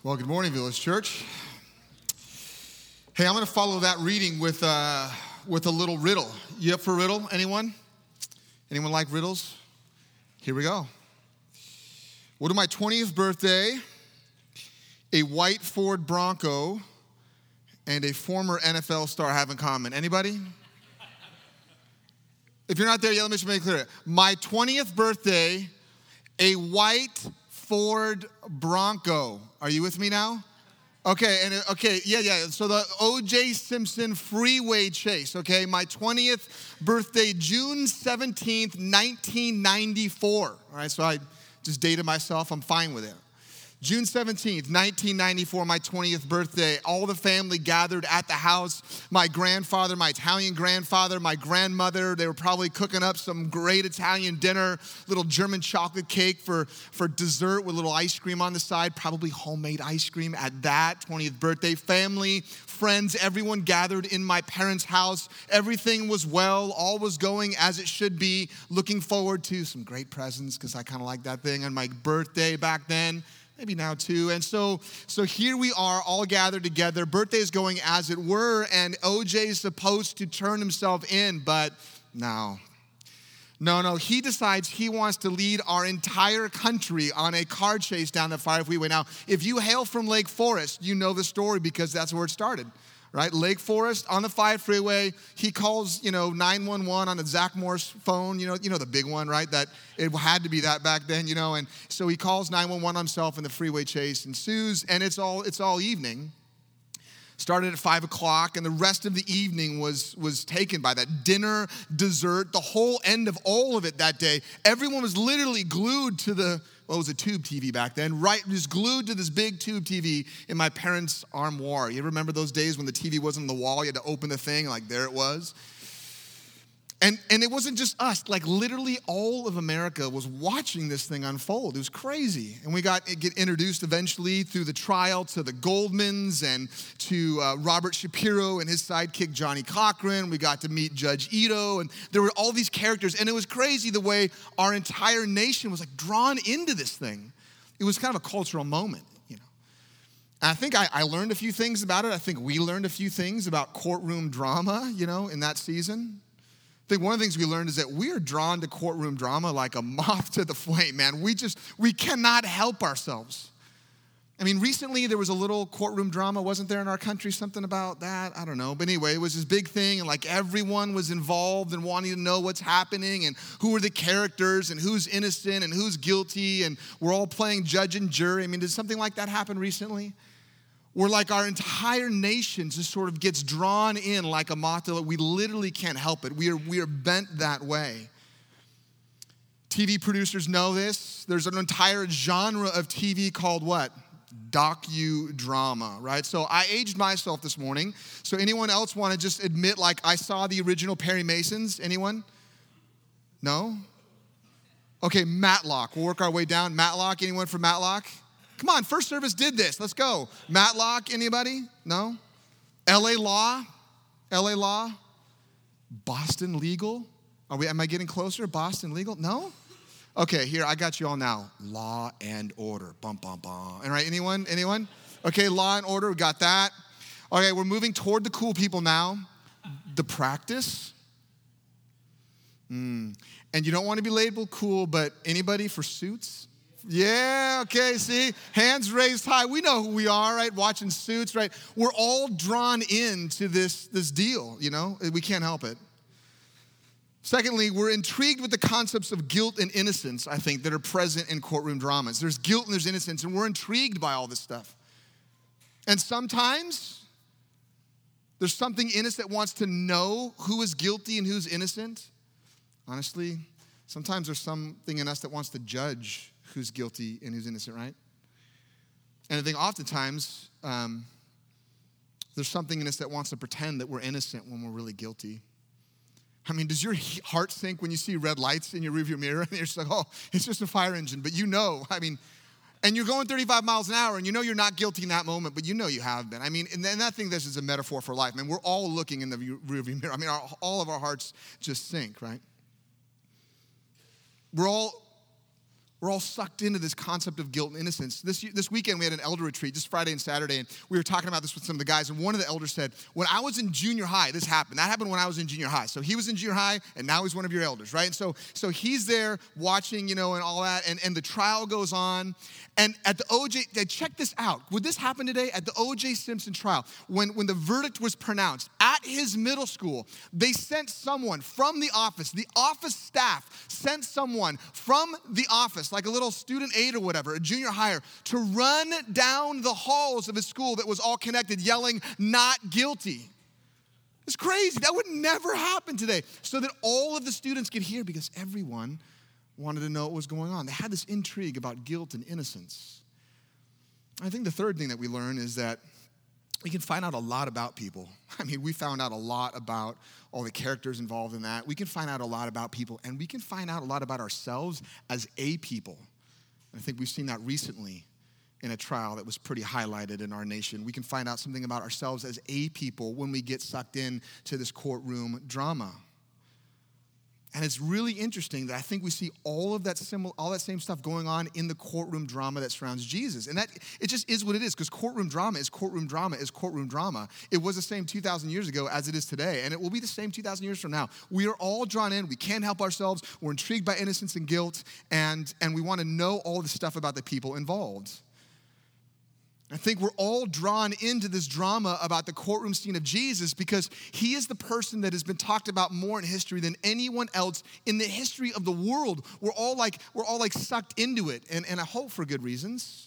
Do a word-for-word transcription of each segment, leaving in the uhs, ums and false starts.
Well, good morning, Village Church. Hey, I'm going to follow that reading with uh, with a little riddle. You up for a riddle? Anyone? Anyone like riddles? Here we go. What do my twentieth birthday, a white Ford Bronco, and a former N F L star have in common? Anybody? If you're not there yet, let me just make it clear. My twentieth birthday, a white Ford Bronco. Are you with me now? Okay, and okay, yeah, yeah. So the O J Simpson freeway chase, okay? My twentieth birthday, June seventeenth, nineteen ninety-four. All right, so I just dated myself. I'm fine with it. June seventeenth, nineteen ninety-four, my twentieth birthday. All the family gathered at the house. My grandfather, my Italian grandfather, my grandmother, they were probably cooking up some great Italian dinner, little German chocolate cake for, for dessert with little ice cream on the side, probably homemade ice cream at that twentieth birthday. Family, friends, everyone gathered in my parents' house. Everything was well, all was going as it should be. Looking forward to some great presents because I kind of like that thing on my birthday back then. Maybe now too. And so so here we are all gathered together. Birthday's going as it were, and O J's supposed to turn himself in, but no. No, no, he decides he wants to lead our entire country on a car chase down the Fire Freeway. Now, if you hail from Lake Forest, you know the story because that's where it started. Right, Lake Forest on the five freeway. He calls, you know, nine one one on the Zach Morris phone. You know, you know the big one, right? That it had to be that back then, you know. And so he calls nine one one on himself, and the freeway chase ensues. And it's all it's all evening. Started at five o'clock, and the rest of the evening was was taken by that dinner, dessert, the whole end of all of it that day. Everyone was literally glued to the. Well, it was a tube T V back then, right? Just glued to this big tube T V in my parents' armoire. You remember those days when the T V wasn't on the wall? You had to open the thing, like there it was. And, and it wasn't just us. Like literally all of America was watching this thing unfold. It was crazy. And we got get introduced eventually through the trial to the Goldmans and to uh, Robert Shapiro and his sidekick Johnny Cochran. We got to meet Judge Ito. And there were all these characters. And it was crazy the way our entire nation was like drawn into this thing. It was kind of a cultural moment, you know. And I think I, I learned a few things about it. I think we learned a few things about courtroom drama, you know, in that season. I think one of the things we learned is that we are drawn to courtroom drama like a moth to the flame, man. We just, we cannot help ourselves. I mean, recently there was a little courtroom drama, wasn't there in our country? Something about that? I don't know. But anyway, it was this big thing, and like everyone was involved and wanting to know what's happening and who are the characters and who's innocent and who's guilty, and we're all playing judge and jury. I mean, did something like that happen recently? Where like our entire nation just sort of gets drawn in like a moth to, we literally can't help it. We are, we are bent that way. T V producers know this. There's an entire genre of T V called what? Docudrama, right? So I aged myself this morning. So anyone else want to just admit like I saw the original Perry Masons? Anyone? No? Okay, Matlock. We'll work our way down. Matlock, anyone from Matlock? Come on, First Service did this. Let's go. Matlock, anybody? No? L A Law? L A Law? Boston Legal? Are we? Am I getting closer? Boston Legal? No? Okay, here, I got you all now. Law and Order. Bum, bum, bum. All right, anyone? Anyone? Okay, Law and Order, we got that. Okay, we're moving toward the cool people now. The Practice. Mm. And you don't want to be labeled cool, but anybody for Suits? Yeah, okay, see? Hands raised high. We know who we are, right? Watching Suits, right? We're all drawn into this, this deal, you know? We can't help it. Secondly, we're intrigued with the concepts of guilt and innocence, I think, that are present in courtroom dramas. There's guilt and there's innocence, and we're intrigued by all this stuff. And sometimes there's something in us that wants to know who is guilty and who's innocent. Honestly, sometimes there's something in us that wants to judge who's guilty and who's innocent, right? And I think oftentimes um, there's something in us that wants to pretend that we're innocent when we're really guilty. I mean, does your heart sink when you see red lights in your rearview mirror and you're just like, oh, it's just a fire engine, but you know, I mean, and you're going thirty-five miles an hour and you know you're not guilty in that moment, but you know you have been. I mean, and I think this is a metaphor for life. I mean, we're all looking in the rearview mirror. I mean, our, all of our hearts just sink, right? We're all we're all sucked into this concept of guilt and innocence. This, this weekend we had an elder retreat, just Friday and Saturday, and we were talking about this with some of the guys, and one of the elders said, when I was in junior high, this happened. That happened when I was in junior high. So he was in junior high, and now he's one of your elders, right? And so, so he's there watching, you know, and all that, and, and the trial goes on. And at the O J, check this out. Would this happen today? At the O J Simpson trial, when, when the verdict was pronounced, at his middle school, they sent someone from the office, the office staff sent someone from the office, like a little student aide or whatever, a junior hire, to run down the halls of his school that was all connected, yelling, "Not guilty." It's crazy. That would never happen today. So that all of the students could hear, because everyone wanted to know what was going on. They had this intrigue about guilt and innocence. I think the third thing that we learn is that we can find out a lot about people. I mean, we found out a lot about all the characters involved in that. We can find out a lot about people, and we can find out a lot about ourselves as a people. I think we've seen that recently in a trial that was pretty highlighted in our nation. We can find out something about ourselves as a people when we get sucked in to this courtroom drama. And it's really interesting that I think we see all of that similar, all that same stuff going on in the courtroom drama that surrounds Jesus. And that, it just is what it is, because courtroom drama is courtroom drama is courtroom drama. It was the same two thousand years ago as it is today, and it will be the same two thousand years from now. We are all drawn in. We can't help ourselves. We're intrigued by innocence and guilt, and, and we want to know all the stuff about the people involved. I think we're all drawn into this drama about the courtroom scene of Jesus because he is the person that has been talked about more in history than anyone else in the history of the world. We're all like, we're all like sucked into it, and, and I hope for good reasons.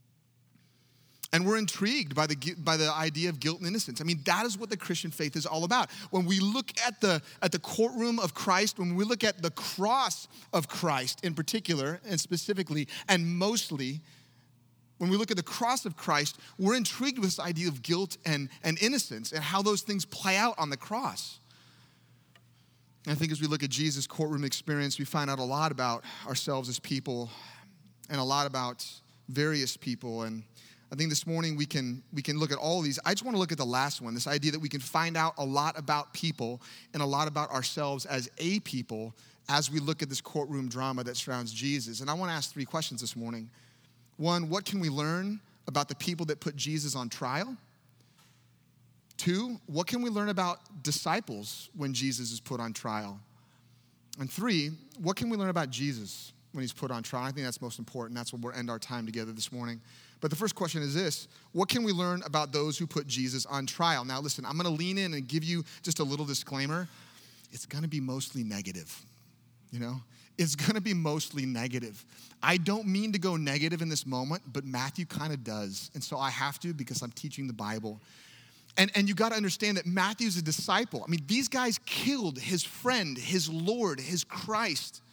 And we're intrigued by the, by the idea of guilt and innocence. I mean, that is what the Christian faith is all about. When we look at the, at the courtroom of Christ, when we look at the cross of Christ in particular, and specifically, and mostly, when we look at the cross of Christ, we're intrigued with this idea of guilt and, and innocence and how those things play out on the cross. And I think as we look at Jesus' courtroom experience, we find out a lot about ourselves as people and a lot about various people. And I think this morning we can, we can look at all of these. I just want to look at the last one, this idea that we can find out a lot about people and a lot about ourselves as a people as we look at this courtroom drama that surrounds Jesus. And I want to ask three questions this morning. One, what can we learn about the people that put Jesus on trial? Two, what can we learn about disciples when Jesus is put on trial? And three, what can we learn about Jesus when he's put on trial? I think that's most important. That's where we'll end our time together this morning. But the first question is this: what can we learn about those who put Jesus on trial? Now listen, I'm going to lean in and give you just a little disclaimer. It's going to be mostly negative, you know? It's going to be mostly negative. I don't mean to go negative in this moment, but Matthew kind of does. And so I have to because I'm teaching the Bible. And, and you got to understand that Matthew's a disciple. I mean, these guys killed his friend, his Lord, his Christ.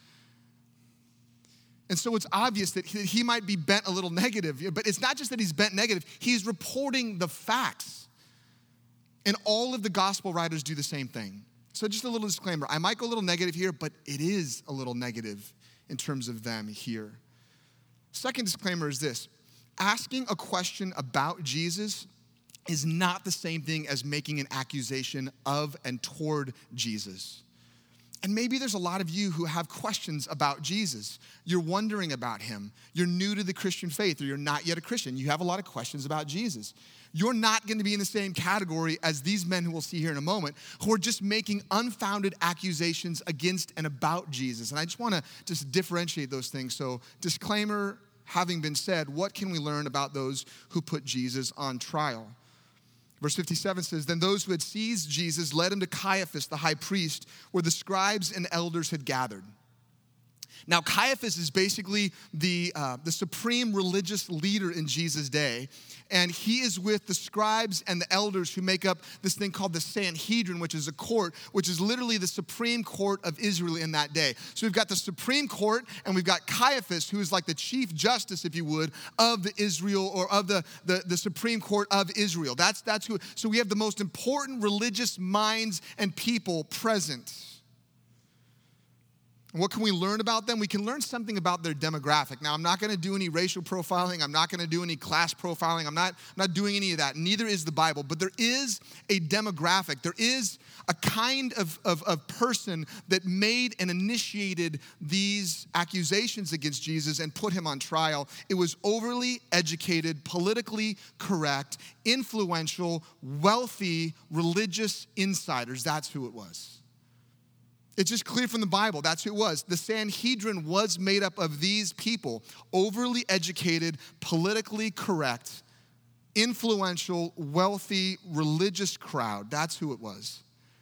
And so it's obvious that he, he might be bent a little negative, but it's not just that he's bent negative. He's reporting the facts. And all of the gospel writers do the same thing. So just a little disclaimer. I might go a little negative here, but it is a little negative in terms of them here. Second disclaimer is this: asking a question about Jesus is not the same thing as making an accusation of and toward Jesus. And maybe there's a lot of you who have questions about Jesus. You're wondering about him. You're new to the Christian faith, or you're not yet a Christian. You have a lot of questions about Jesus. You're not going to be in the same category as these men who we'll see here in a moment, who are just making unfounded accusations against and about Jesus. And I just want to just differentiate those things. So disclaimer having been said, what can we learn about those who put Jesus on trial? Verse fifty-seven says, then those who had seized Jesus led him to Caiaphas, the high priest, where the scribes and elders had gathered. Now, Caiaphas is basically the, uh, the supreme religious leader in Jesus' day, and he is with the scribes and the elders who make up this thing called the Sanhedrin, which is a court, which is literally the supreme court of Israel in that day. So we've got the supreme court, and we've got Caiaphas, who is like the chief justice, if you would, of the Israel, or of the, the, the supreme court of Israel. That's, that's who, so we have the most important religious minds and people present. What can we learn about them? We can learn something about their demographic. Now, I'm not going to do any racial profiling. I'm not going to do any class profiling. I'm not, I'm not doing any of that. Neither is the Bible. But there is a demographic. There is a kind of, of, of person that made and initiated these accusations against Jesus and put him on trial. It was overly educated, politically correct, influential, wealthy, religious insiders. That's who it was. It's just clear from the Bible. That's who it was. The Sanhedrin was made up of these people, overly educated, politically correct, influential, wealthy, religious crowd. That's who it was.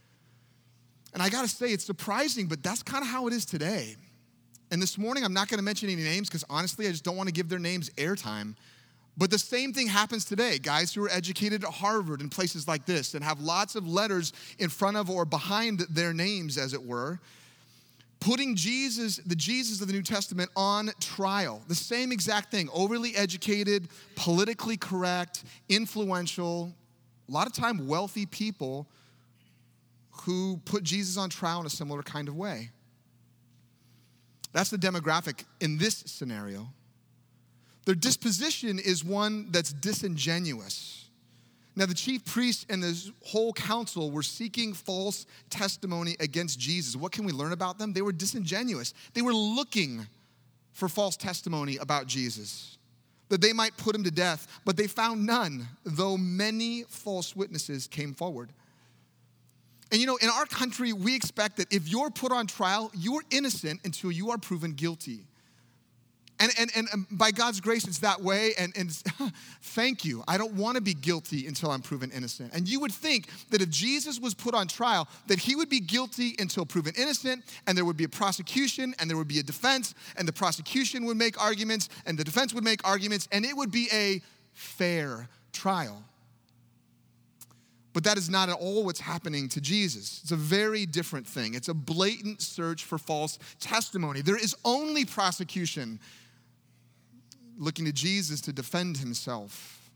And I gotta say, it's surprising, but that's kind of how it is today. And this morning, I'm not gonna mention any names because honestly, I just don't wanna give their names airtime. But the same thing happens today. Guys who are educated at Harvard and places like this and have lots of letters in front of or behind their names, as it were, putting Jesus, the Jesus of the New Testament, on trial. The same exact thing. Overly educated, politically correct, influential, a lot of time wealthy people who put Jesus on trial in a similar kind of way. That's the demographic in this scenario. Their disposition is one that's disingenuous. Now, the chief priests and the whole council were seeking false testimony against Jesus. What can we learn about them? They were disingenuous. They were looking for false testimony about Jesus, that they might put him to death, but they found none, though many false witnesses came forward. And you know, in our country, we expect that if you're put on trial, you're innocent until you are proven guilty. And, and, and by God's grace, it's that way, and, and thank you. I don't want to be guilty until I'm proven innocent. And you would think that if Jesus was put on trial, that he would be guilty until proven innocent, and there would be a prosecution, and there would be a defense, and the prosecution would make arguments, and the defense would make arguments, and it would be a fair trial. But that is not at all what's happening to Jesus. It's a very different thing. It's a blatant search for false testimony. There is only prosecution looking to Jesus to defend himself.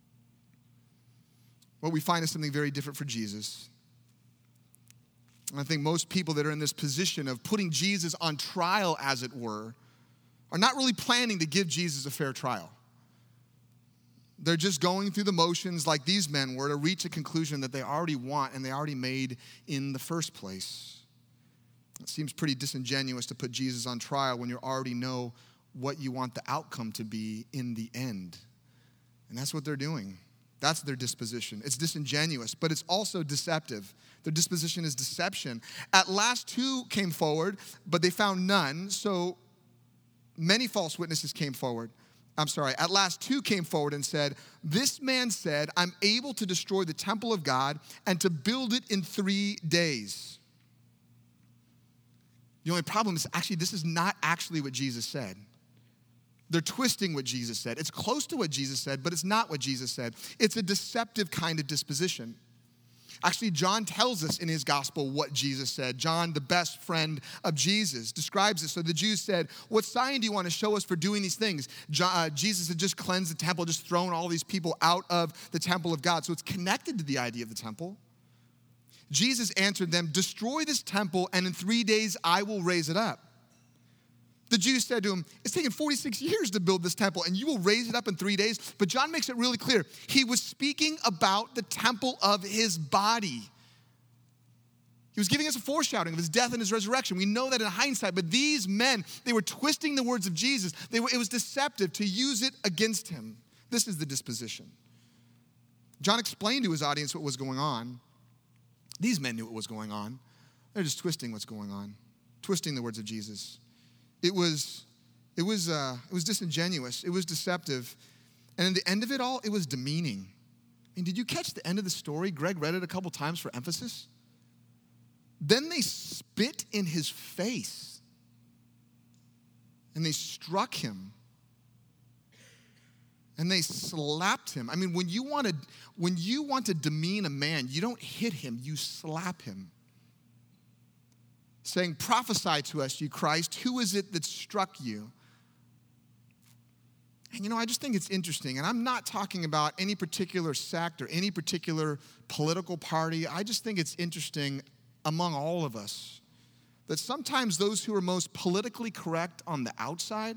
What we find is something very different for Jesus. And I think most people that are in this position of putting Jesus on trial, as it were, are not really planning to give Jesus a fair trial. They're just going through the motions like these men were to reach a conclusion that they already want and they already made in the first place. It seems pretty disingenuous to put Jesus on trial when you already know what you want the outcome to be in the end. And that's what they're doing. That's their disposition. It's disingenuous, but it's also deceptive. Their disposition is deception. At last, two came forward, but they found none, so many false witnesses came forward. I'm sorry, at last two came forward and said, "This man said, I'm able to destroy the temple of God and to build it in three days. The only problem is actually this is not actually what Jesus said. They're twisting what Jesus said. It's close to what Jesus said, but it's not what Jesus said. It's a deceptive kind of disposition. Actually, John tells us in his gospel what Jesus said. John, the best friend of Jesus, describes it. So the Jews said, "What sign do you want to show us for doing these things?" John, uh, Jesus had just cleansed the temple, just thrown all these people out of the temple of God. So it's connected to the idea of the temple. Jesus answered them, "Destroy this temple, and in three days I will raise it up." The Jews said to him, "It's taken forty-six years to build this temple, and you will raise it up in three days? But John makes it really clear. He was speaking about the temple of his body. He was giving us a foreshadowing of his death and his resurrection. We know that in hindsight, but these men, they were twisting the words of Jesus. They were, it was deceptive to use it against him. This is the disposition. John explained to his audience what was going on. These men knew what was going on. They're just twisting what's going on, twisting the words of Jesus. It was, it was, uh, it was disingenuous. It was deceptive. And in the end of it all, it was demeaning. I mean, did you catch the end of the story? Greg read it a couple times for emphasis. Then they spit in his face. And they struck him. And they slapped him. I mean, when you want to, when you want to demean a man, you don't hit him, you slap him. Saying, "Prophesy to us, you Christ. Who is it that struck you?" And you know, I just think it's interesting. And I'm not talking about any particular sect or any particular political party. I just think it's interesting among all of us that sometimes those who are most politically correct on the outside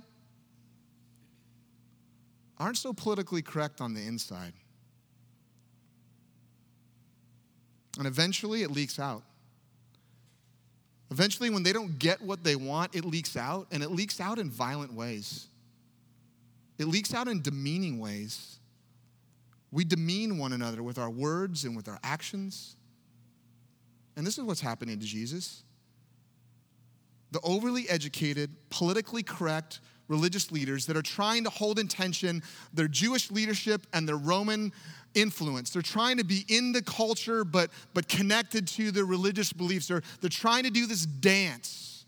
aren't so politically correct on the inside. And eventually it leaks out. Eventually, when they don't get what they want, it leaks out, and it leaks out in violent ways. It leaks out in demeaning ways. We demean one another with our words and with our actions. And this is what's happening to Jesus. The overly educated, politically correct religious leaders that are trying to hold in tension their Jewish leadership and their Roman influence. They're trying to be in the culture but, but connected to their religious beliefs. They're, they're trying to do this dance.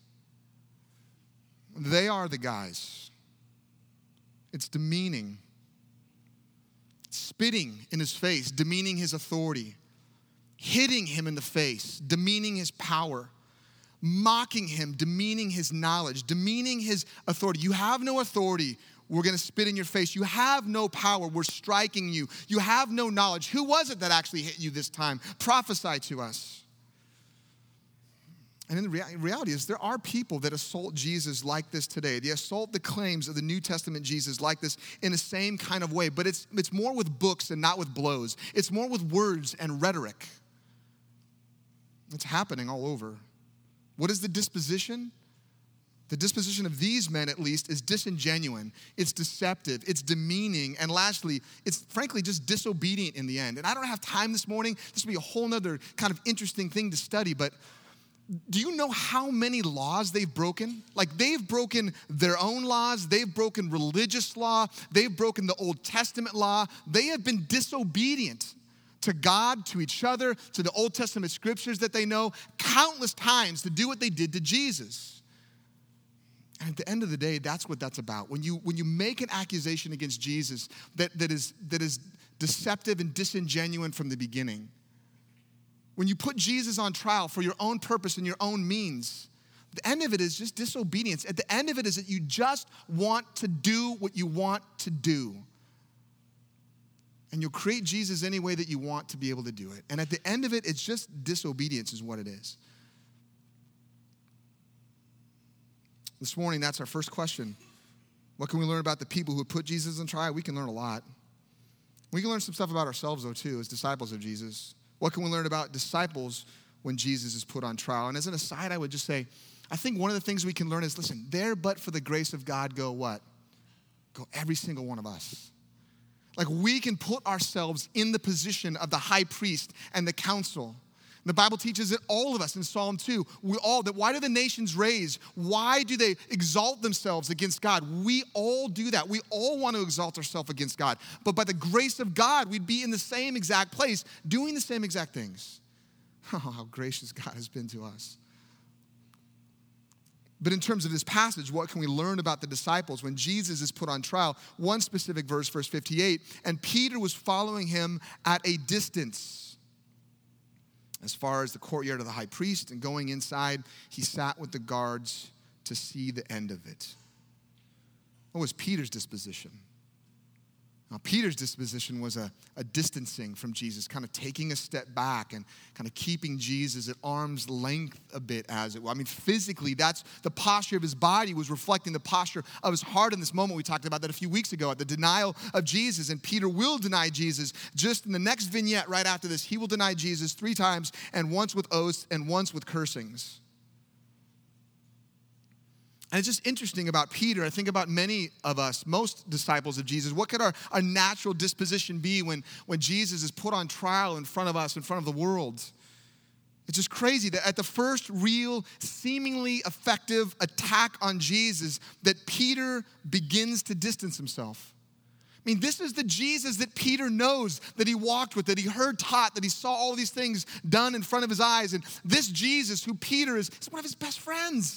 They are the guys. It's demeaning. Spitting in his face, demeaning his authority. Hitting him in the face, demeaning his power. Mocking him, demeaning his knowledge, demeaning his authority. You have no authority. We're going to spit in your face. You have no power. We're striking you. You have no knowledge. Who was it that actually hit you this time? Prophesy to us. And in the rea- reality is there are people that assault Jesus like this today. They assault the claims of the New Testament Jesus like this in the same kind of way. But it's, it's more with books and not with blows. It's more with words and rhetoric. It's happening all over. What is the disposition? The disposition of these men, at least, is disingenuine. It's deceptive. It's demeaning. And lastly, it's frankly just disobedient in the end. And I don't have time this morning. This will be a whole nother kind of interesting thing to study. But do you know how many laws they've broken? Like, they've broken their own laws. They've broken religious law. They've broken the Old Testament law. They have been disobedient to God, to each other, to the Old Testament scriptures that they know, countless times to do what they did to Jesus. And at the end of the day, that's what that's about. When you, when you make an accusation against Jesus that, that, is, that is deceptive and disingenuous from the beginning, when you put Jesus on trial for your own purpose and your own means, the end of it is just disobedience. At the end of it is that you just want to do what you want to do. And you'll create Jesus any way that you want to be able to do it. And at the end of it, it's just disobedience is what it is. This morning, that's our first question. What can we learn about the people who put Jesus on trial? We can learn a lot. We can learn some stuff about ourselves, though, too, as disciples of Jesus. What can we learn about disciples when Jesus is put on trial? And as an aside, I would just say, I think one of the things we can learn is, listen, there but for the grace of God go what? Go every single one of us. Like, we can put ourselves in the position of the high priest and the council. The Bible teaches that all of us in Psalm two, we all, that why do the nations rage? Why do they exalt themselves against God? We all do that. We all want to exalt ourselves against God. But by the grace of God, we'd be in the same exact place, doing the same exact things. Oh, how gracious God has been to us. But in terms of this passage, what can we learn about the disciples when Jesus is put on trial? One specific verse, verse fifty-eight, and Peter was following him at a distance as far as the courtyard of the high priest, and going inside, he sat with the guards to see the end of it. What was Peter's disposition? Now, Peter's disposition was a, a distancing from Jesus, kind of taking a step back and kind of keeping Jesus at arm's length a bit, as it were. I mean, physically, that's the posture of his body was reflecting the posture of his heart in this moment. We talked about that a few weeks ago at the denial of Jesus, and Peter will deny Jesus. Just in the next vignette right after this, he will deny Jesus three times, and once with oaths and once with cursings. And it's just interesting about Peter. I think about many of us, most disciples of Jesus. What could our, our natural disposition be when, when Jesus is put on trial in front of us, in front of the world? It's just crazy that at the first real, seemingly effective attack on Jesus, that Peter begins to distance himself. I mean, this is the Jesus that Peter knows, that he walked with, that he heard taught, that he saw all these things done in front of his eyes. And this Jesus, who Peter is, is one of his best friends.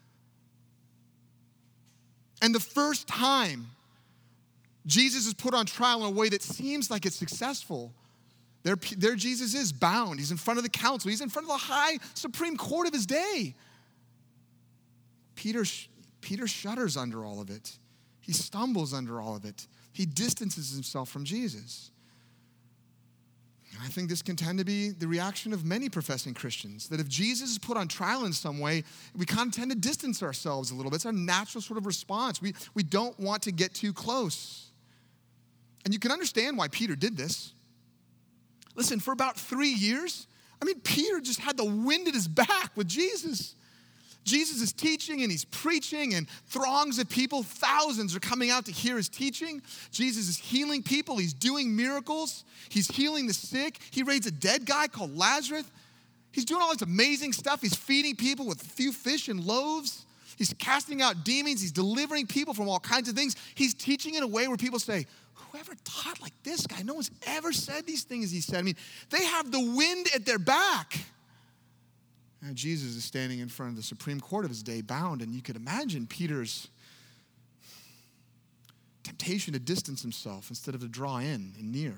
And the first time Jesus is put on trial in a way that seems like it's successful, there, there Jesus is bound. He's in front of the council. He's in front of the high Supreme Court of his day. Peter, Peter shudders under all of it. He stumbles under all of it. He distances himself from Jesus. And I think this can tend to be the reaction of many professing Christians, that if Jesus is put on trial in some way, we kind of tend to distance ourselves a little bit. It's our natural sort of response. We, we don't want to get too close. And you can understand why Peter did this. Listen, for about three years, I mean, Peter just had the wind at his back with Jesus. Jesus is teaching and he's preaching, and throngs of people, thousands are coming out to hear his teaching. Jesus is healing people. He's doing miracles. He's healing the sick. He raised a dead guy called Lazarus. He's doing all this amazing stuff. He's feeding people with a few fish and loaves. He's casting out demons. He's delivering people from all kinds of things. He's teaching in a way where people say, whoever taught like this guy? No one's ever said these things he said. I mean, they have the wind at their back. And Jesus is standing in front of the Supreme Court of his day, bound, and you could imagine Peter's temptation to distance himself instead of to draw in and near.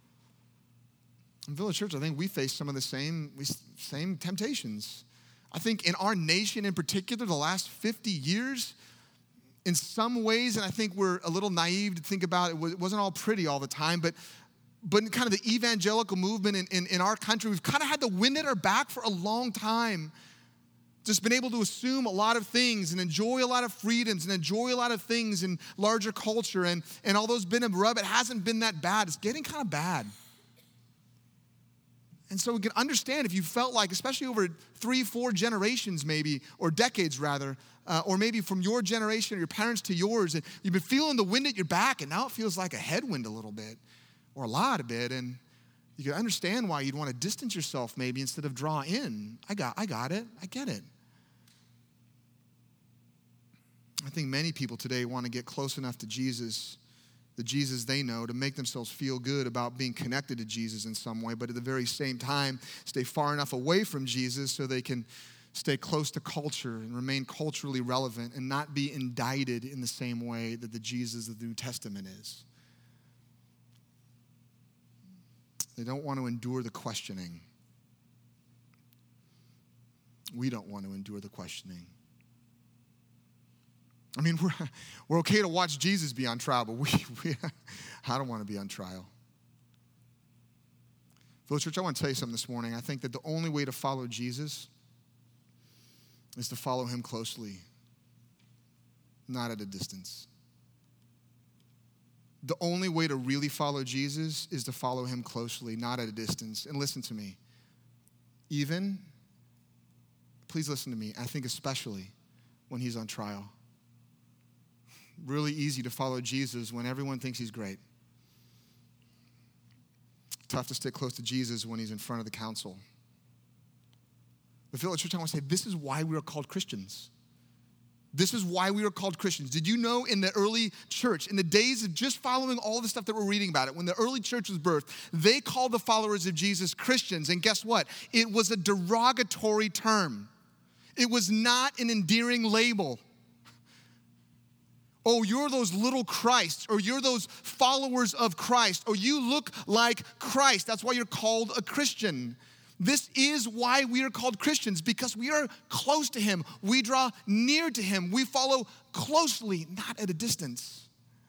In Village Church, I think we face some of the same, same temptations. I think in our nation in particular, the last fifty years, in some ways, and I think we're a little naive to think about it, it wasn't all pretty all the time, but But in kind of the evangelical movement in, in, in our country, we've kind of had the wind at our back for a long time. Just been able to assume a lot of things and enjoy a lot of freedoms and enjoy a lot of things in larger culture. And, and although it's been a rub, it hasn't been that bad. It's getting kind of bad. And so we can understand if you felt like, especially over three, four generations maybe, or decades rather, uh, or maybe from your generation or your parents to yours, and you've been feeling the wind at your back, and now it feels like a headwind a little bit. Or a lot of it, and you can understand why you'd want to distance yourself maybe instead of draw in. I got, I got it. I get it. I think many people today want to get close enough to Jesus, the Jesus they know, to make themselves feel good about being connected to Jesus in some way, but at the very same time, stay far enough away from Jesus so they can stay close to culture and remain culturally relevant and not be indicted in the same way that the Jesus of the New Testament is. They don't want to endure the questioning. We don't want to endure the questioning. I mean, we're, we're okay to watch Jesus be on trial, but we, we I don't want to be on trial. Village Church, I want to tell you something this morning. I think that the only way to follow Jesus is to follow him closely, not at a distance. The only way to really follow Jesus is to follow him closely, not at a distance. And listen to me. Even, please listen to me, I think especially when he's on trial. Really easy to follow Jesus when everyone thinks he's great. Tough to stick close to Jesus when he's in front of the council. But Village Church, I want to say, this is why we are called Christians. This is why we are called Christians. Did you know in the early church, in the days of just following all the stuff that we're reading about it, when the early church was birthed, they called the followers of Jesus Christians. And guess what? It was a derogatory term. It was not an endearing label. Oh, you're those little Christs, or you're those followers of Christ, or you look like Christ. That's why you're called a Christian. This is why we are called Christians, because we are close to him. We draw near to him. We follow closely, not at a distance.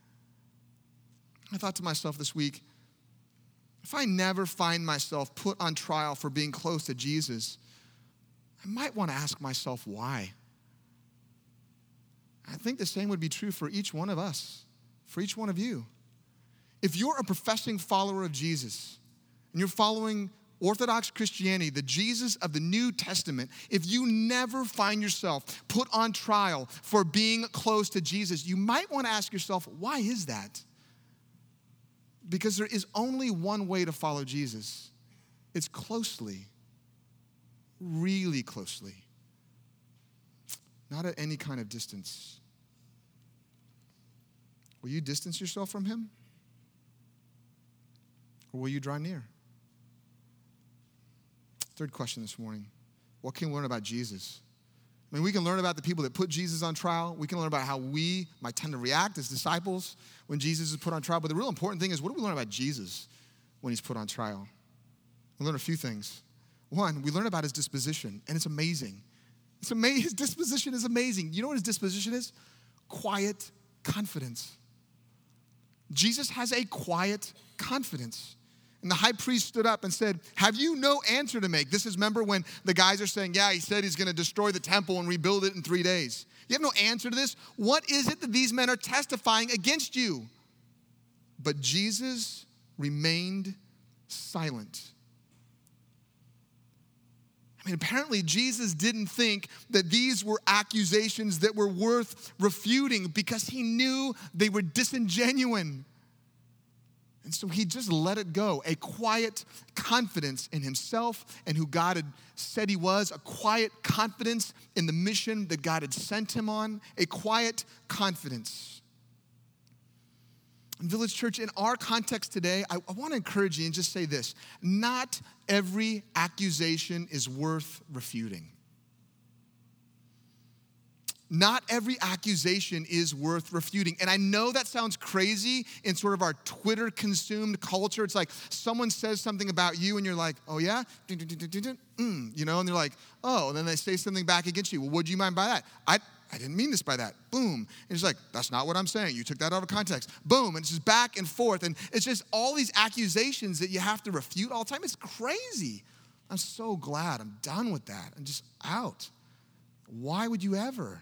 I thought to myself this week, if I never find myself put on trial for being close to Jesus, I might want to ask myself why. I think the same would be true for each one of us, for each one of you. If you're a professing follower of Jesus, and you're following Orthodox Christianity, the Jesus of the New Testament, if you never find yourself put on trial for being close to Jesus, you might want to ask yourself, why is that? Because there is only one way to follow Jesus. It's closely, really closely, not at any kind of distance. Will you distance yourself from him? Or will you draw near? Third question this morning. What can we learn about Jesus? I mean, we can learn about the people that put Jesus on trial. We can learn about how we might tend to react as disciples when Jesus is put on trial. But the real important thing is, what do we learn about Jesus when he's put on trial? We learn a few things. One, we learn about his disposition, and it's amazing. It's amazing. His disposition is amazing. You know what his disposition is? Quiet confidence. Jesus has a quiet confidence. And the high priest stood up and said, have you no answer to make? This is, remember when the guys are saying, yeah, he said he's going to destroy the temple and rebuild it in three days. You have no answer to this? What is it that these men are testifying against you? But Jesus remained silent. I mean, apparently Jesus didn't think that these were accusations that were worth refuting because he knew they were disingenuous. And so he just let it go. A quiet confidence in himself and who God had said he was. A quiet confidence in the mission that God had sent him on. A quiet confidence. And Village Church, in our context today, I, I want to encourage you and just say this. Not every accusation is worth refuting. Not every accusation is worth refuting. And I know that sounds crazy in sort of our Twitter-consumed culture. It's like someone says something about you and you're like, oh yeah? Mm, you know, and they're like, oh, and then they say something back against you. Well, what do you mean by that? I I didn't mean this by that. Boom. And it's like, that's not what I'm saying. You took that out of context. Boom. And it's just back and forth. And it's just all these accusations that you have to refute all the time. It's crazy. I'm so glad I'm done with that. I'm just out. Why would you ever?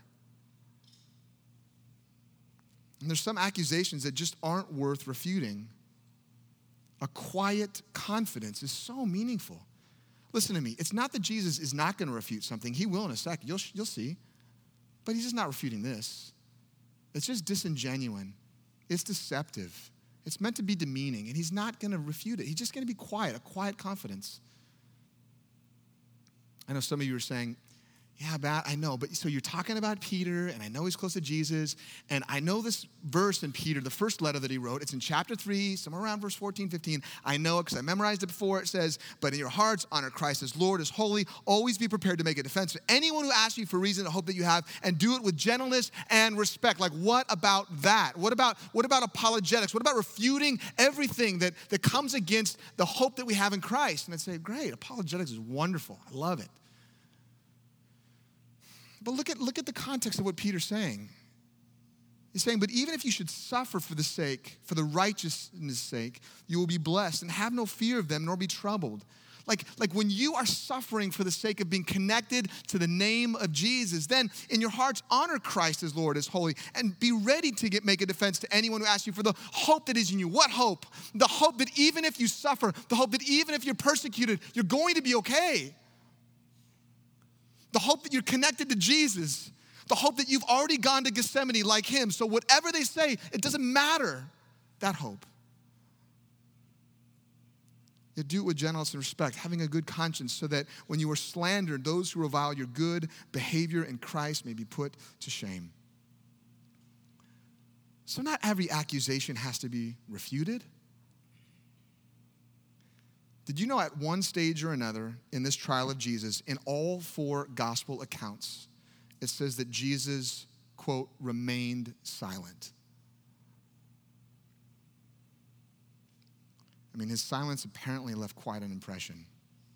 And there's some accusations that just aren't worth refuting. A quiet confidence is so meaningful. Listen to me. It's not that Jesus is not going to refute something. He will in a second. You'll, you'll see. But he's just not refuting this. It's just disingenuous. It's deceptive. It's meant to be demeaning. And he's not going to refute it. He's just going to be quiet, a quiet confidence. I know some of you are saying, yeah, Matt, I know, but so you're talking about Peter, and I know he's close to Jesus, and I know this verse in Peter, the first letter that he wrote, it's in chapter three, somewhere around verse fourteen, fifteen. I know it because I memorized it before. It says, but in your hearts, honor Christ as Lord, as holy. Always be prepared to make a defense for anyone who asks you for reason to hope that you have, and do it with gentleness and respect. Like, what about that? What about, what about apologetics? What about refuting everything that, that comes against the hope that we have in Christ? And I'd say, great, apologetics is wonderful. I love it. But look at, look at the context of what Peter's saying. He's saying, but even if you should suffer for the sake, for the righteousness' sake, you will be blessed and have no fear of them nor be troubled. Like, like when you are suffering for the sake of being connected to the name of Jesus, then in your hearts, honor Christ as Lord, as holy, and be ready to get, make a defense to anyone who asks you for the hope that is in you. What hope? The hope that even if you suffer, the hope that even if you're persecuted, you're going to be okay. The hope that you're connected to Jesus. The hope that you've already gone to Gethsemane like him. So whatever they say, it doesn't matter. That hope. You do it with gentleness and respect, having a good conscience so that when you are slandered, those who revile your good behavior in Christ may be put to shame. So not every accusation has to be refuted. Did you know at one stage or another in this trial of Jesus, in all four gospel accounts, it says that Jesus, quote, remained silent. I mean, his silence apparently left quite an impression.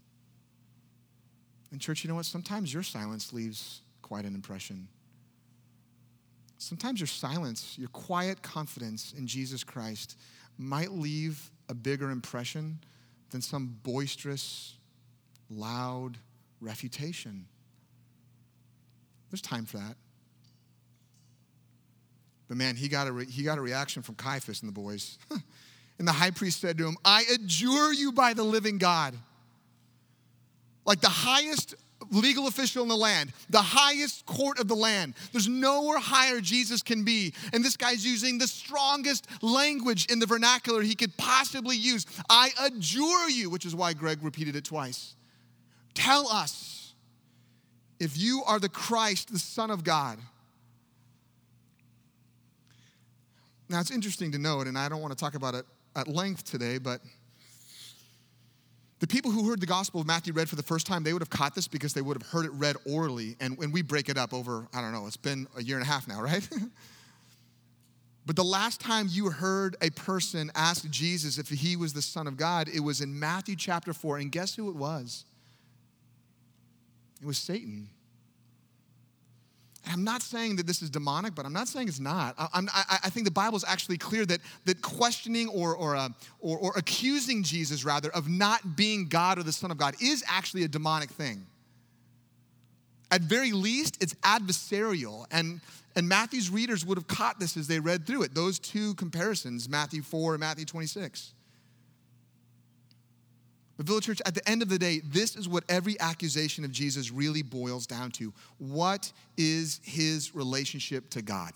And church, you know what? Sometimes your silence leaves quite an impression. Sometimes your silence, your quiet confidence in Jesus Christ might leave a bigger impression than some boisterous, loud refutation. There's time for that. But man, he got a, re- he got a reaction from Caiaphas and the boys. And the high priest said to him, I adjure you by the living God. Like the highest legal official in the land, the highest court of the land. There's nowhere higher Jesus can be. And this guy's using the strongest language in the vernacular he could possibly use. I adjure you, which is why Greg repeated it twice. Tell us if you are the Christ, the Son of God. Now, it's interesting to note, and I don't want to talk about it at length today, but the people who heard the gospel of Matthew read for the first time, they would have caught this because they would have heard it read orally. And when we break it up over, I don't know, it's been a year and a half now, right? But the last time you heard a person ask Jesus if he was the Son of God, it was in Matthew chapter four. And guess who it was? It was Satan. And I'm not saying that this is demonic, but I'm not saying it's not. I, I'm, I, I think the Bible is actually clear that, that questioning or, or, uh, or, or accusing Jesus, rather, of not being God or the Son of God is actually a demonic thing. At very least, it's adversarial. And, and Matthew's readers would have caught this as they read through it, those two comparisons, Matthew four and Matthew twenty-six. But Village Church, at the end of the day, this is what every accusation of Jesus really boils down to. What is his relationship to God?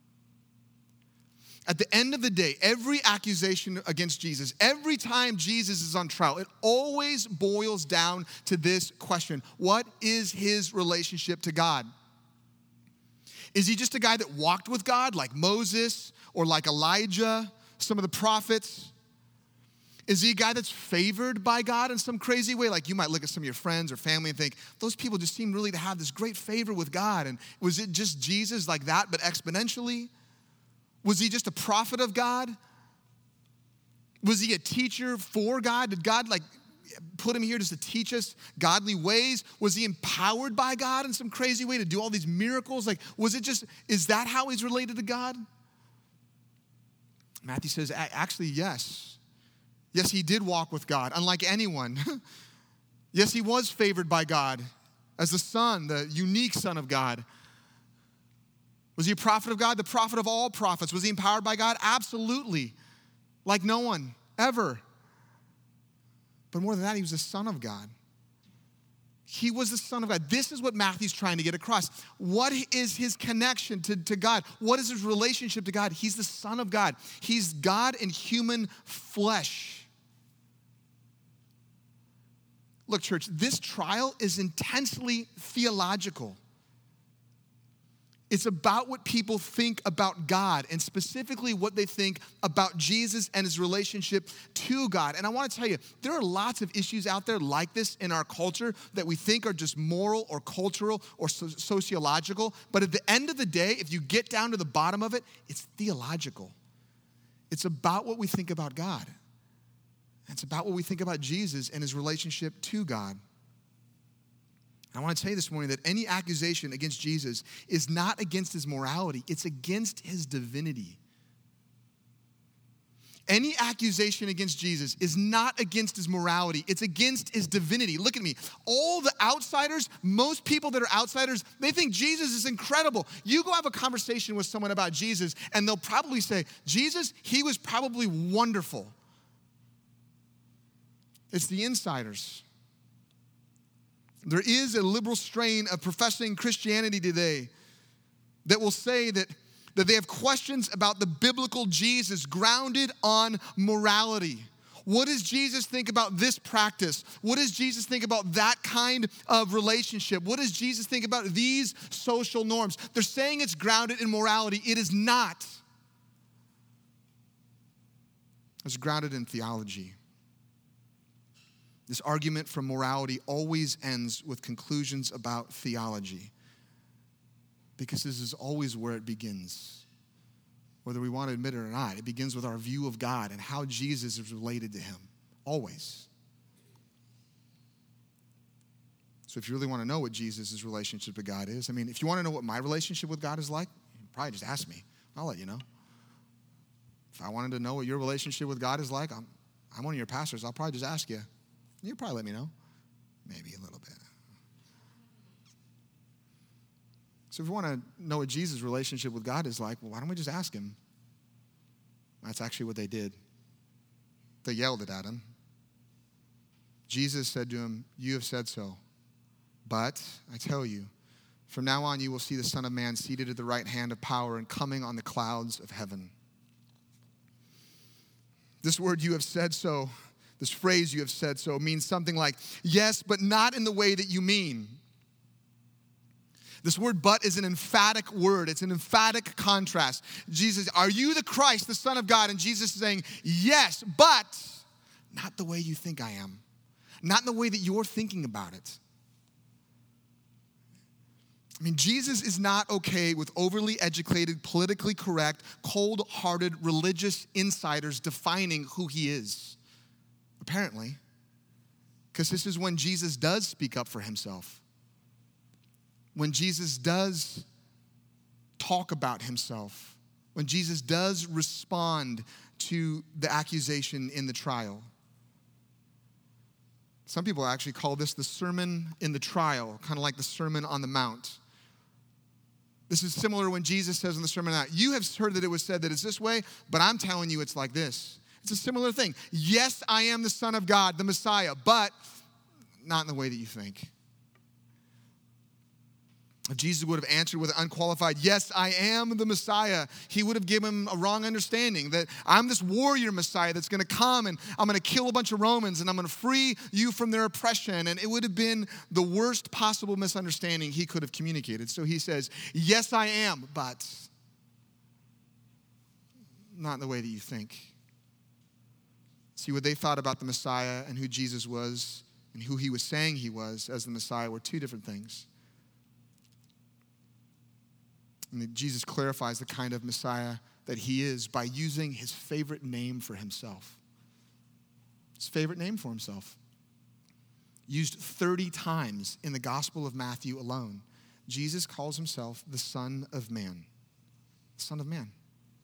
At the end of the day, every accusation against Jesus, every time Jesus is on trial, it always boils down to this question. What is his relationship to God? Is he just a guy that walked with God like Moses or like Elijah, some of the prophets? Is he a guy that's favored by God in some crazy way? Like you might look at some of your friends or family and think, those people just seem really to have this great favor with God. And was it just Jesus like that, but exponentially? Was he just a prophet of God? Was he a teacher for God? Did God like put him here just to teach us godly ways? Was he empowered by God in some crazy way to do all these miracles? Like, was it just, is that how he's related to God? Matthew says, actually, yes. Yes, he did walk with God, unlike anyone. Yes, he was favored by God as the Son, the unique Son of God. Was he a prophet of God? The prophet of all prophets. Was he empowered by God? Absolutely. Like no one, ever. But more than that, he was the Son of God. He was the Son of God. This is what Matthew's trying to get across. What is his connection to, to God? What is his relationship to God? He's the Son of God. He's God in human flesh. Look, church, this trial is intensely theological. It's about what people think about God and specifically what they think about Jesus and his relationship to God. And I want to tell you, there are lots of issues out there like this in our culture that we think are just moral or cultural or so- sociological. But at the end of the day, if you get down to the bottom of it, it's theological. It's about what we think about God. It's about what we think about Jesus and his relationship to God. I want to tell you this morning that any accusation against Jesus is not against his morality, it's against his divinity. Any accusation against Jesus is not against his morality, it's against his divinity. Look at me. All the outsiders, most people that are outsiders, they think Jesus is incredible. You go have a conversation with someone about Jesus, and they'll probably say, Jesus, he was probably wonderful. It's the insiders. There is a liberal strain of professing Christianity today that will say that, that they have questions about the biblical Jesus grounded on morality. What does Jesus think about this practice? What does Jesus think about that kind of relationship? What does Jesus think about these social norms? They're saying it's grounded in morality. It is not. It's grounded in theology. This argument from morality always ends with conclusions about theology, because this is always where it begins, whether we want to admit it or not. It begins with our view of God and how Jesus is related to him, always. So if you really want to know what Jesus' relationship to God is, I mean, if you want to know what my relationship with God is like, probably just ask me. I'll let you know. If I wanted to know what your relationship with God is like, I'm, I'm one of your pastors. I'll probably just ask you. You'll probably let me know. Maybe a little bit. So if you want to know what Jesus' relationship with God is like, well, why don't we just ask him? That's actually what they did. They yelled it at him. Jesus said to him, you have said so. But I tell you, from now on you will see the Son of Man seated at the right hand of power and coming on the clouds of heaven. This word, you have said so, this phrase, you have said so, means something like, yes, but not in the way that you mean. This word but is an emphatic word. It's an emphatic contrast. Jesus, are you the Christ, the Son of God? And Jesus is saying, yes, but not the way you think I am. Not in the way that you're thinking about it. I mean, Jesus is not okay with overly educated, politically correct, cold-hearted religious insiders defining who he is. Apparently, because this is when Jesus does speak up for himself. When Jesus does talk about himself. When Jesus does respond to the accusation in the trial. Some people actually call this the sermon in the trial, kind of like the Sermon on the Mount. This is similar when Jesus says in the Sermon on the Mount, you have heard that it was said that it's this way, but I'm telling you it's like this. It's a similar thing. Yes, I am the Son of God, the Messiah, but not in the way that you think. If Jesus would have answered with an unqualified, yes, I am the Messiah, he would have given him a wrong understanding that I'm this warrior Messiah that's going to come and I'm going to kill a bunch of Romans and I'm going to free you from their oppression. And it would have been the worst possible misunderstanding he could have communicated. So he says, yes, I am, but not in the way that you think. See, what they thought about the Messiah and who Jesus was and who he was saying he was as the Messiah were two different things. And Jesus clarifies the kind of Messiah that he is by using his favorite name for himself. His favorite name for himself. Used thirty times in the Gospel of Matthew alone. Jesus calls himself the Son of Man. Son of Man.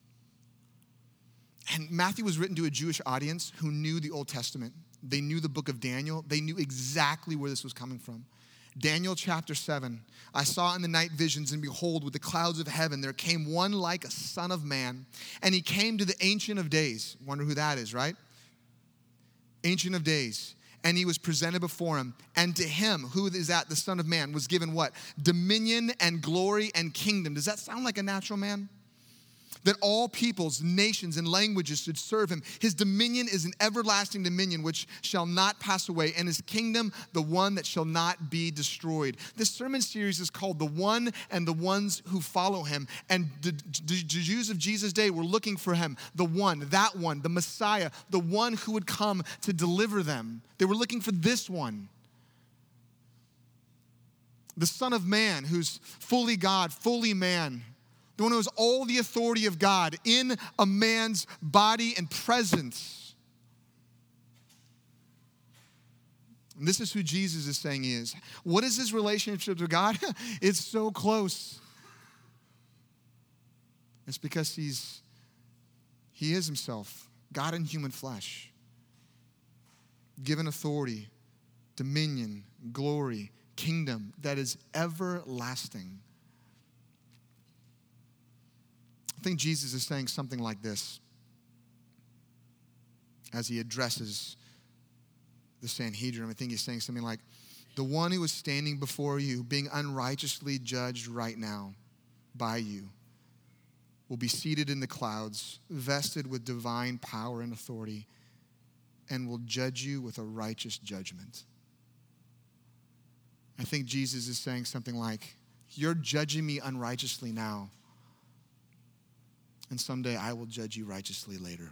And Matthew was written to a Jewish audience who knew the Old Testament. They knew the book of Daniel. They knew exactly where this was coming from. Daniel chapter seven, I saw in the night visions, and behold, with the clouds of heaven, there came one like a son of man, and he came to the Ancient of Days. Wonder who that is, right? Ancient of Days. And he was presented before him. And to him, who is that, the Son of Man, was given what? Dominion and glory and kingdom. Does that sound like a natural man? That all peoples, nations, and languages should serve him. His dominion is an everlasting dominion which shall not pass away, and his kingdom the one that shall not be destroyed. This sermon series is called The One and the Ones Who Follow Him. And the, the Jews of Jesus' day were looking for him, the one, that one, the Messiah, the one who would come to deliver them. They were looking for this one. The Son of Man, who's fully God, fully man. The one who has all the authority of God in a man's body and presence. And this is who Jesus is saying he is. What is his relationship to God? It's so close. It's because he's, he is himself, God in human flesh. Given authority, dominion, glory, kingdom that is everlasting. I think Jesus is saying something like this as he addresses the Sanhedrin. I think he's saying something like, the one who is standing before you, being unrighteously judged right now by you, will be seated in the clouds, vested with divine power and authority, and will judge you with a righteous judgment. I think Jesus is saying something like, you're judging me unrighteously now, and someday I will judge you righteously later.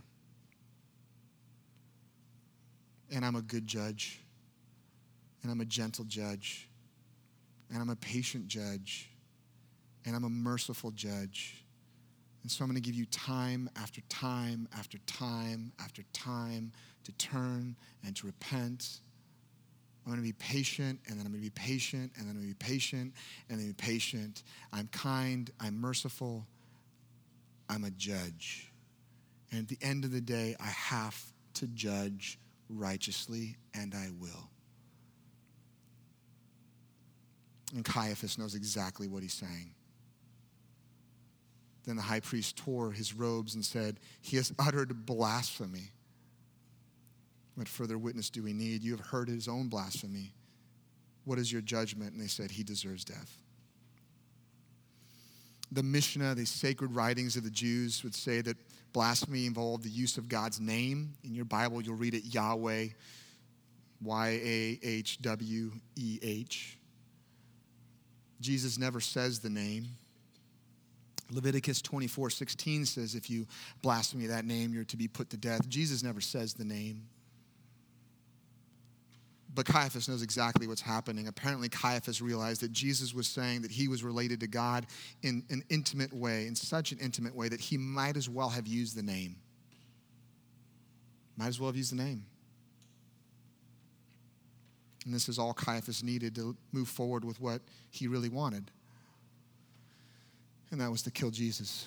And I'm a good judge. And I'm a gentle judge. And I'm a patient judge. And I'm a merciful judge. And so I'm going to give you time after time after time after time to turn and to repent. I'm going to be patient, and then I'm going to be patient, and then I'm going to be patient, and then be patient. I'm kind. I'm merciful. I'm a judge. And at the end of the day, I have to judge righteously, and I will. And Caiaphas knows exactly what he's saying. Then the high priest tore his robes and said, he has uttered blasphemy. What further witness do we need? You have heard his own blasphemy. What is your judgment? And they said, he deserves death. The Mishnah, the sacred writings of the Jews, would say that blasphemy involved the use of God's name. In your Bible, you'll read it Yahweh, Y A H W E H. Jesus never says the name. Leviticus twenty-four sixteen says if you blaspheme that name, you're to be put to death. Jesus never says the name. But Caiaphas knows exactly what's happening. Apparently, Caiaphas realized that Jesus was saying that he was related to God in an intimate way, in such an intimate way that he might as well have used the name. Might as well have used the name. And this is all Caiaphas needed to move forward with what he really wanted. And that was to kill Jesus.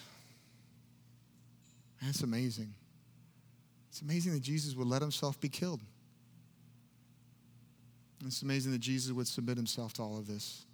And it's amazing. It's amazing that Jesus would let himself be killed. It's amazing that Jesus would submit himself to all of this.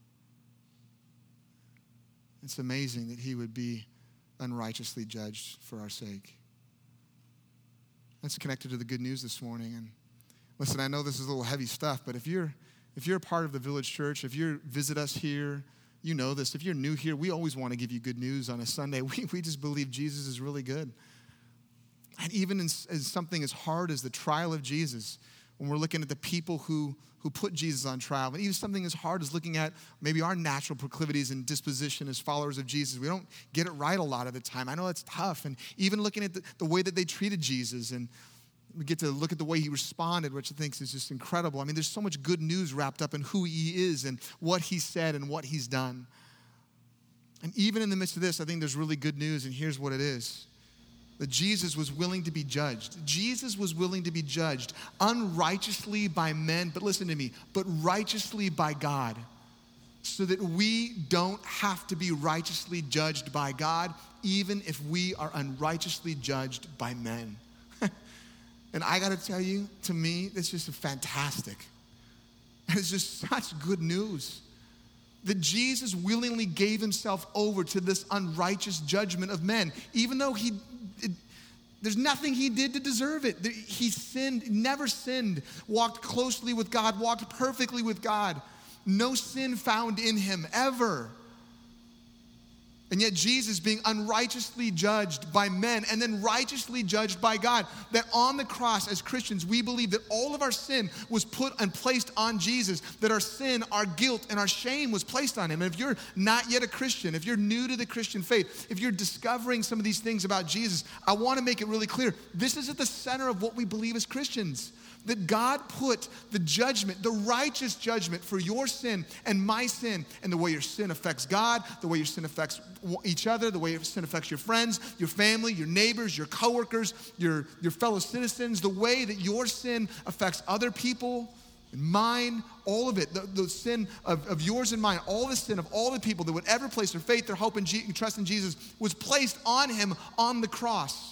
It's amazing that he would be unrighteously judged for our sake. That's connected to the good news this morning. And listen, I know this is a little heavy stuff, but if you're if you're a part of the Village Church, if you visit us here, you know this. If you're new here, we always want to give you good news on a Sunday. We, we just believe Jesus is really good. And even in, in something as hard as the trial of Jesus, when we're looking at the people who, who put Jesus on trial, and even something as hard as looking at maybe our natural proclivities and disposition as followers of Jesus, we don't get it right a lot of the time. I know it's tough. And even looking at the, the way that they treated Jesus, and we get to look at the way he responded, which I think is just incredible. I mean, there's so much good news wrapped up in who he is and what he said and what he's done. And even in the midst of this, I think there's really good news, and here's what it is. That Jesus was willing to be judged. Jesus was willing to be judged unrighteously by men, but listen to me, but righteously by God, so that we don't have to be righteously judged by God, even if we are unrighteously judged by men. And I gotta tell you, to me, that's just fantastic. And it's just such good news that Jesus willingly gave himself over to this unrighteous judgment of men, even though he, it, there's nothing he did to deserve it. He sinned, never sinned, walked closely with God, walked perfectly with God. No sin found in him, ever. And yet Jesus being unrighteously judged by men and then righteously judged by God, that on the cross as Christians, we believe that all of our sin was put and placed on Jesus, that our sin, our guilt, and our shame was placed on him. And if you're not yet a Christian, if you're new to the Christian faith, if you're discovering some of these things about Jesus, I want to make it really clear. This is at the center of what we believe as Christians. That God put the judgment, the righteous judgment for your sin and my sin, and the way your sin affects God, the way your sin affects each other, the way your sin affects your friends, your family, your neighbors, your coworkers, your, your fellow citizens, the way that your sin affects other people, and mine, all of it, the, the sin of, of yours and mine, all the sin of all the people that would ever place their faith, their hope, and G- trust in Jesus was placed on him on the cross.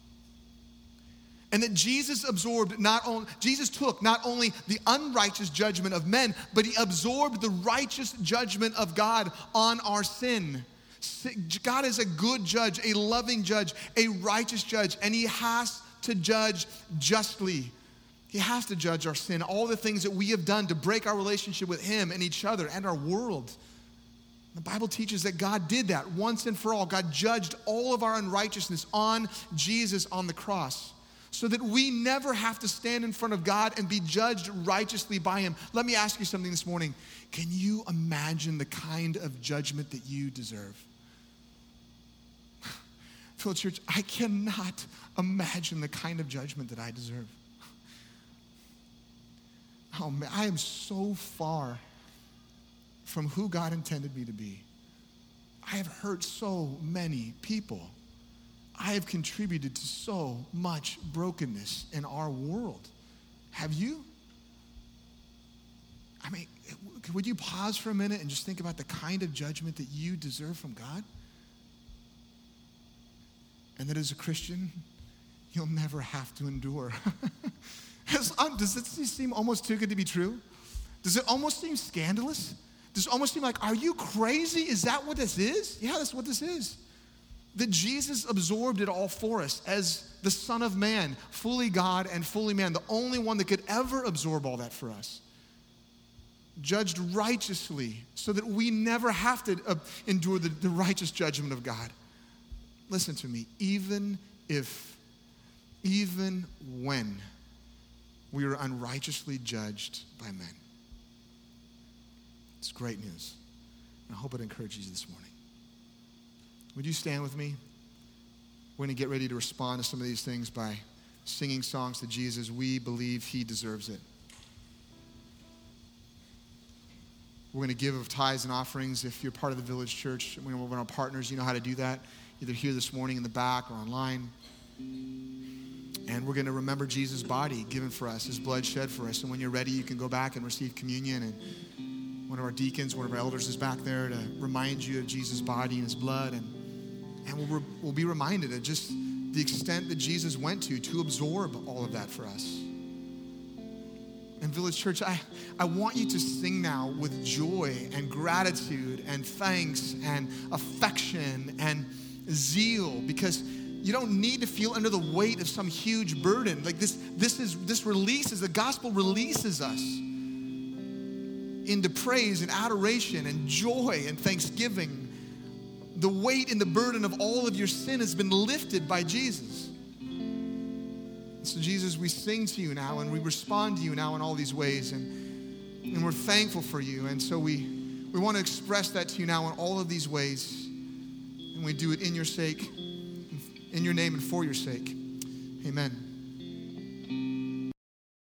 And that Jesus absorbed not only, Jesus took not only the unrighteous judgment of men, but he absorbed the righteous judgment of God on our sin. God is a good judge, a loving judge, a righteous judge, and he has to judge justly. He has to judge our sin, all the things that we have done to break our relationship with him and each other and our world. The Bible teaches that God did that once and for all. God judged all of our unrighteousness on Jesus on the cross, so that we never have to stand in front of God and be judged righteously by him. Let me ask you something this morning. Can you imagine the kind of judgment that you deserve? Phil Church, I cannot imagine the kind of judgment that I deserve. Oh man, I am so far from who God intended me to be. I have hurt so many people. I have contributed to so much brokenness in our world. Have you? I mean, would you pause for a minute and just think about the kind of judgment that you deserve from God? And that as a Christian, you'll never have to endure. Does it seem almost too good to be true? Does it almost seem scandalous? Does it almost seem like, are you crazy? Is that what this is? Yeah, that's what this is. That Jesus absorbed it all for us as the Son of Man, fully God and fully man, the only one that could ever absorb all that for us. Judged righteously so that we never have to uh, endure the, the righteous judgment of God. Listen to me, even if, even when we are unrighteously judged by men. It's great news. And I hope it encourages you this morning. Would you stand with me? We're going to get ready to respond to some of these things by singing songs to Jesus. We believe he deserves it. We're going to give of tithes and offerings. If you're part of the Village Church, we're one of our partners, you know how to do that, either here this morning in the back or online. And we're going to remember Jesus' body given for us, his blood shed for us. And when you're ready, you can go back and receive communion. And one of our deacons, one of our elders is back there to remind you of Jesus' body and his blood. And And we'll, we'll be reminded of just the extent that Jesus went to to absorb all of that for us. And Village Church, I, I want you to sing now with joy and gratitude and thanks and affection and zeal, because You don't need to feel under the weight of some huge burden. Like this, this is this releases, the gospel releases us into praise and adoration and joy and thanksgiving. The weight and the burden of all of your sin has been lifted by Jesus. So Jesus, we sing to you now and we respond to you now in all these ways, and, and we're thankful for you. And so we, we want to express that to you now in all of these ways. And we do it in your sake, in your name and for your sake. Amen.